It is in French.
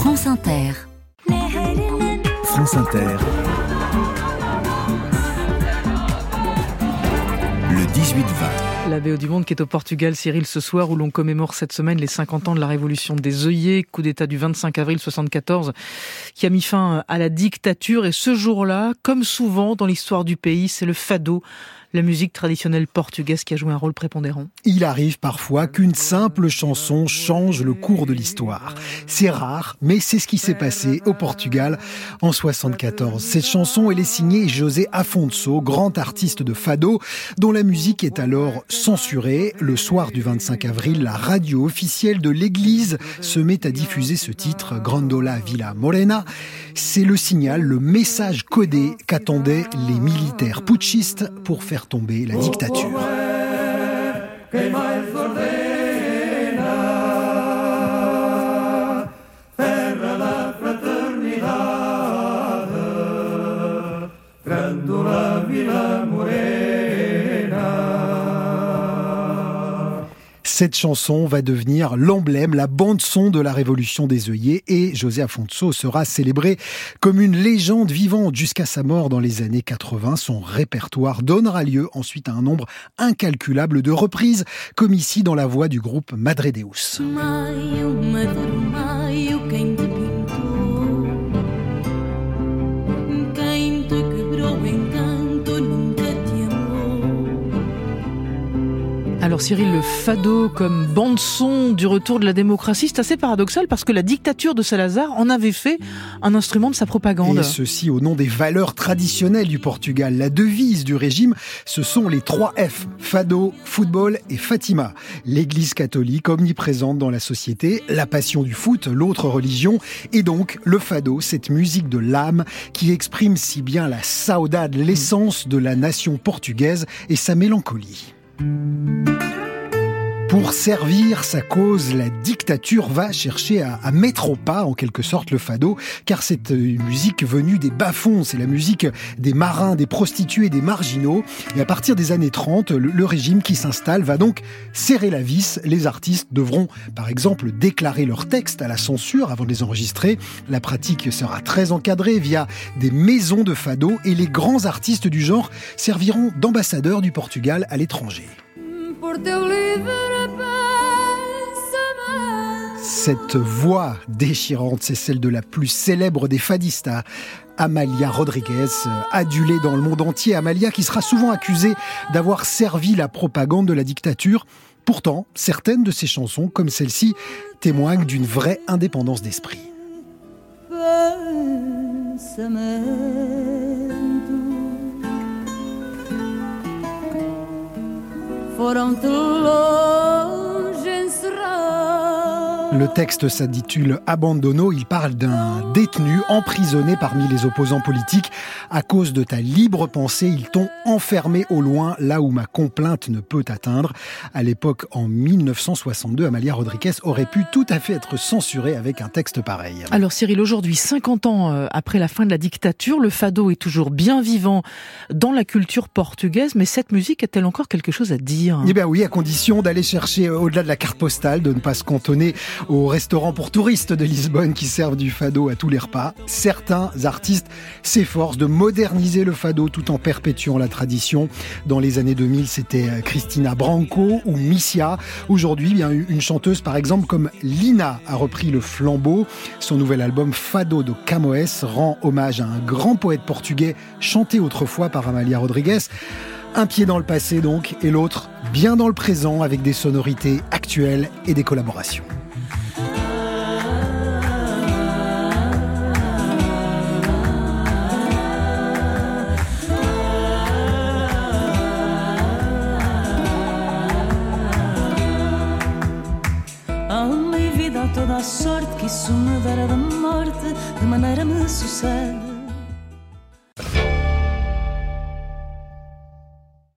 France Inter. France Inter. Le 18-20. La BO du Monde qui est au Portugal, Cyril, ce soir où l'on commémore cette semaine les 50 ans de la révolution des œillets, coup d'état du 25 avril 74, qui a mis fin à la dictature. Et ce jour-là, comme souvent dans l'histoire du pays, c'est le fado, la musique traditionnelle portugaise qui a joué un rôle prépondérant. Il arrive parfois qu'une simple chanson change le cours de l'histoire. C'est rare, mais c'est ce qui s'est passé au Portugal en 74. Cette chanson, elle est signée José Afonso, grand artiste de fado, dont la musique est alors censurée. Le soir du 25 avril, la radio officielle de l'église se met à diffuser ce titre, Grandola Vila Morena. C'est le signal, le message codé qu'attendaient les militaires putschistes pour faire tomber la dictature. Cette chanson va devenir l'emblème, la bande-son de la révolution des œillets et José Afonso sera célébré comme une légende vivante jusqu'à sa mort dans les années 80. Son répertoire donnera lieu ensuite à un nombre incalculable de reprises, comme ici dans la voix du groupe Madre Deus. Alors Cyril, le fado comme bande-son du retour de la démocratie, c'est assez paradoxal parce que la dictature de Salazar en avait fait un instrument de sa propagande. Et ceci au nom des valeurs traditionnelles du Portugal. La devise du régime, ce sont les 3 F, fado, football et Fatima. L'église catholique omniprésente dans la société, la passion du foot, l'autre religion, et donc le fado, cette musique de l'âme qui exprime si bien la saudade, l'essence de la nation portugaise et sa mélancolie. Pour servir sa cause, la dictature va chercher à mettre au pas, en quelque sorte, le fado, car c'est une musique venue des bas-fonds, c'est la musique des marins, des prostituées, des marginaux. Et à partir des années 30, le régime qui s'installe va donc serrer la vis. Les artistes devront, par exemple, déclarer leurs textes à la censure avant de les enregistrer. La pratique sera très encadrée via des maisons de fado et les grands artistes du genre serviront d'ambassadeurs du Portugal à l'étranger. Cette voix déchirante, c'est celle de la plus célèbre des fadistas, Amália Rodrigues, adulée dans le monde entier. Amália qui sera souvent accusée d'avoir servi la propagande de la dictature. Pourtant, certaines de ses chansons, comme celle-ci, témoignent d'une vraie indépendance d'esprit. Le texte s'intitule Abandono. Il parle d'un détenu emprisonné parmi les opposants politiques. À cause de ta libre pensée, ils t'ont enfermé au loin, là où ma complainte ne peut t'atteindre. À l'époque, en 1962, Amália Rodrigues aurait pu tout à fait être censurée avec un texte pareil. Alors Cyril, aujourd'hui, 50 ans après la fin de la dictature, le fado est toujours bien vivant dans la culture portugaise, mais cette musique a-t-elle encore quelque chose à dire ? Eh bien oui, à condition d'aller chercher au-delà de la carte postale, de ne pas se cantonner aux restaurants pour touristes de Lisbonne qui servent du fado à tous les repas. Certains artistes s'efforcent de moderniser le fado tout en perpétuant la tradition. Dans les années 2000, c'était Cristina Branco ou Missia. Aujourd'hui, bien une chanteuse par exemple comme Lina a repris le flambeau. Son nouvel album Fado do Camões rend hommage à un grand poète portugais chanté autrefois par Amália Rodrigues. Un pied dans le passé donc, et l'autre bien dans le présent avec des sonorités actuelles et des collaborations. Toda a sorte que isso me dera da morte, de maneira me sucede.